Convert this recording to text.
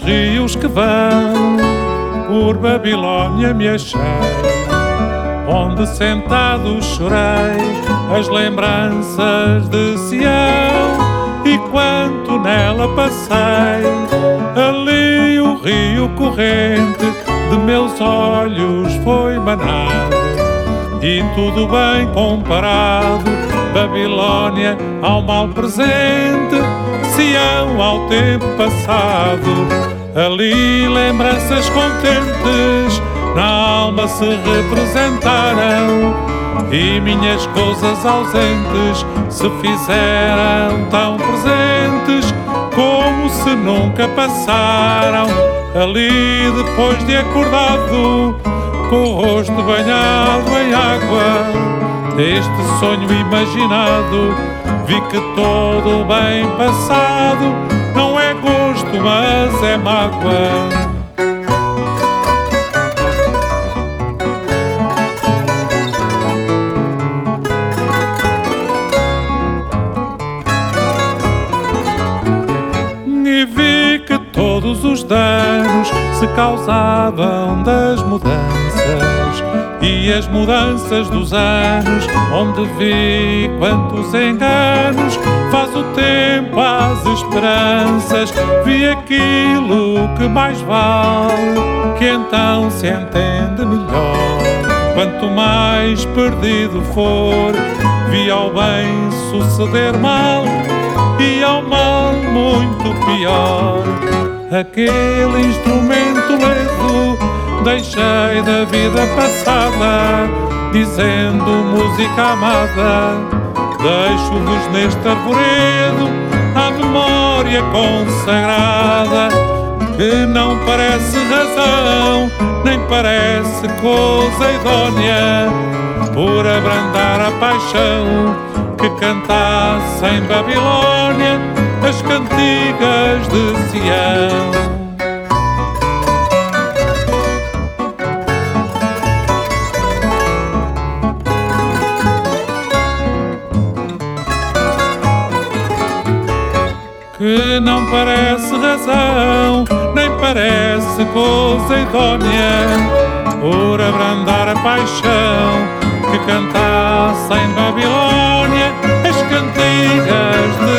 rios que vão por Babilónia me achei, onde sentado chorei as lembranças de Sião. E quanto nela passei, ali o rio corrente de meus olhos foi manado. E tudo bem comparado, Babilónia ao mal presente, Sião ao tempo passado. Ali lembranças contentes na alma se representaram, e minhas coisas ausentes se fizeram tão presentes como se nunca passaram. Ali depois de acordado, com o rosto banhado em água, deste sonho imaginado, vi que todo bem passado não é gosto, mas é mágoa. E vi que todos os danos se causavam das mudanças, e as mudanças dos anos, onde vi quantos enganos faz o tempo às esperanças. Vi aquilo que mais vale, que então se entende melhor. Quanto mais perdido for, vi ao bem suceder mal, e ao mal muito pior. Aquele instrumento ledo deixei da vida passada, dizendo música amada. Deixo-vos neste arvoredo a memória consagrada, que não parece razão, nem parece coisa idónea, por abrandar a paixão que cantasse em Babilónia as cantigas de Sião. Que não parece razão, nem parece coisa idónea, por abrandar a paixão que cantasse em Babilónia as cantigas de